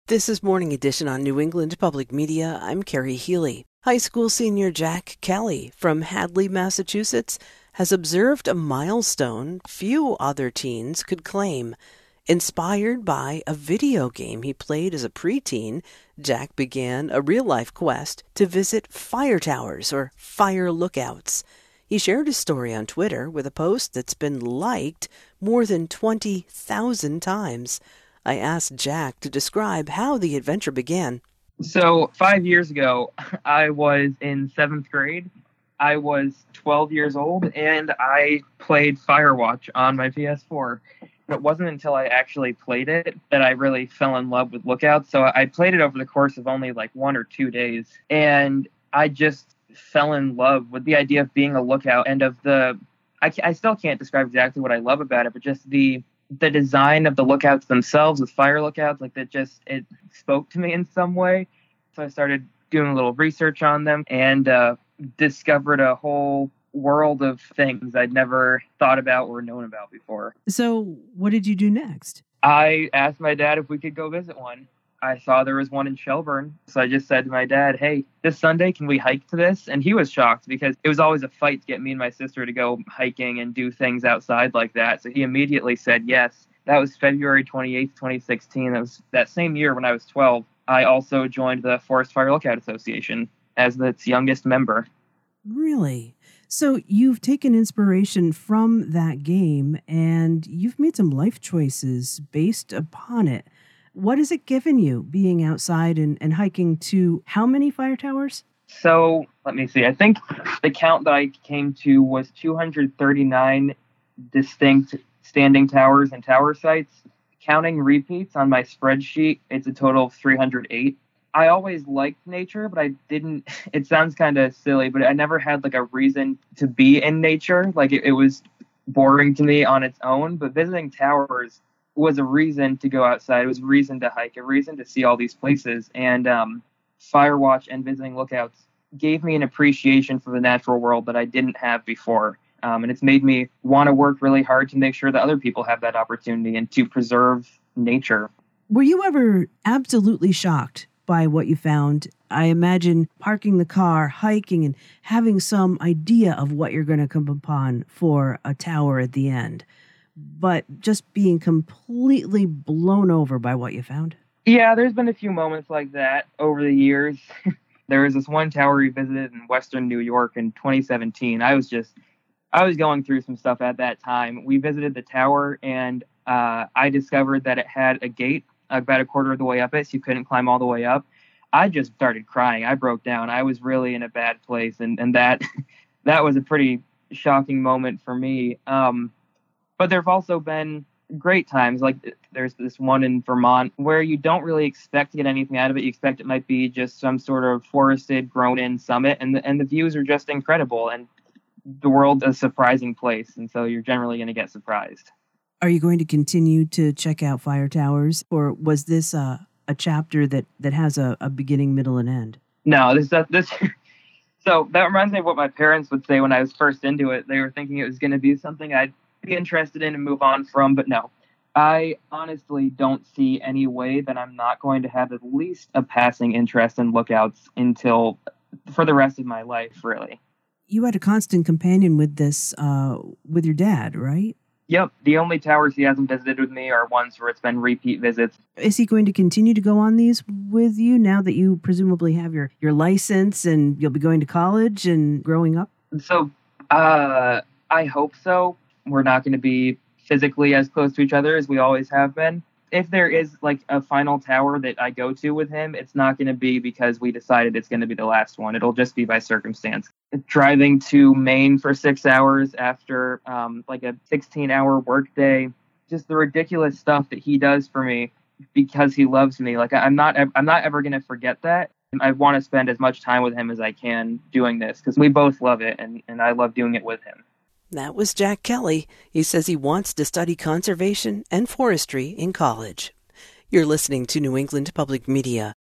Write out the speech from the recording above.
This is Morning Edition on New England Public Media. I'm Carrie Healy. High school senior Jack Kelly from Hadley, Massachusetts, has observed a milestone few other teens could claim. Inspired by a video game he played as a preteen, Jack began a real-life quest to visit fire towers or fire lookouts. He shared his story on Twitter with a post that's been liked more than 20,000 times. I asked Jack to describe how the adventure began. So 5 years ago, I was in seventh grade. I was 12 years old, and I played Firewatch on my PS4. It wasn't until I actually played it that I really fell in love with Lookouts. So I played it over the course of only like 1 or 2 days, and I just fell in love with the idea of being a lookout and of I still can't describe exactly what I love about it, but just the design of the lookouts themselves with fire lookouts, like that, just it spoke to me in some way. So I started doing a little research on them and discovered a whole world of things I'd never thought about or known about before. So what did you do next? I asked my dad if we could go visit one. I saw there was one in Shelburne, so I just said to my dad, hey, this Sunday, can we hike to this? And he was shocked because it was always a fight to get me and my sister to go hiking and do things outside like that. So he immediately said yes. That was February 28th, 2016. That was that same year when I was 12. I also joined the Forest Fire Lookout Association as its youngest member. Really? So you've taken inspiration from that game and you've made some life choices based upon it. What has it given you being outside and hiking to how many fire towers? So let me see. I think the count that I came to was 239 distinct standing towers and tower sites. Counting repeats on my spreadsheet, it's a total of 308. I always liked nature, but I didn't, it sounds kind of silly, but I never had like a reason to be in nature. Like it was boring to me on its own, but visiting towers was a reason to go outside. It was a reason to hike, a reason to see all these places. And Firewatch and visiting lookouts gave me an appreciation for the natural world that I didn't have before. And it's made me want to work really hard to make sure that other people have that opportunity and to preserve nature. Were you ever absolutely shocked by what you found? I imagine parking the car, hiking, and having some idea of what you're going to come upon for a tower at the end, but just being completely blown over by what you found? Yeah, there's been a few moments like that over the years. There was this one tower we visited in Western New York in 2017. I was going through some stuff at that time. We visited the tower, and I discovered that it had a gate about a quarter of the way up it, so you couldn't climb all the way up. I just started crying. I broke down. I was really in a bad place, and that that was a pretty shocking moment for me. But there have also been great times, like there's this one in Vermont where you don't really expect to get anything out of it. You expect it might be just some sort of forested, grown-in summit, and the views are just incredible, and the world is a surprising place, and so you're generally going to get surprised. Are you going to continue to check out fire towers, or was this a chapter that has a beginning, middle, and end? No, this. So that reminds me of what my parents would say when I was first into it. They were thinking it was going to be something I'd be interested in and move on from, but no. I honestly don't see any way that I'm not going to have at least a passing interest in lookouts until for the rest of my life, really. You had a constant companion with this, with your dad, right? Yep. The only towers he hasn't visited with me are ones where it's been repeat visits. Is he going to continue to go on these with you now that you presumably have your license and you'll be going to college and growing up? So I hope so. We're not going to be physically as close to each other as we always have been. If there is like a final tower that I go to with him, it's not going to be because we decided it's going to be the last one. It'll just be by circumstance. Driving to Maine for 6 hours after like a 16-hour workday, just the ridiculous stuff that he does for me because he loves me. Like I'm not ever going to forget that. I want to spend as much time with him as I can doing this because we both love it, and I love doing it with him. That was Jack Kelly. He says he wants to study conservation and forestry in college. You're listening to New England Public Media.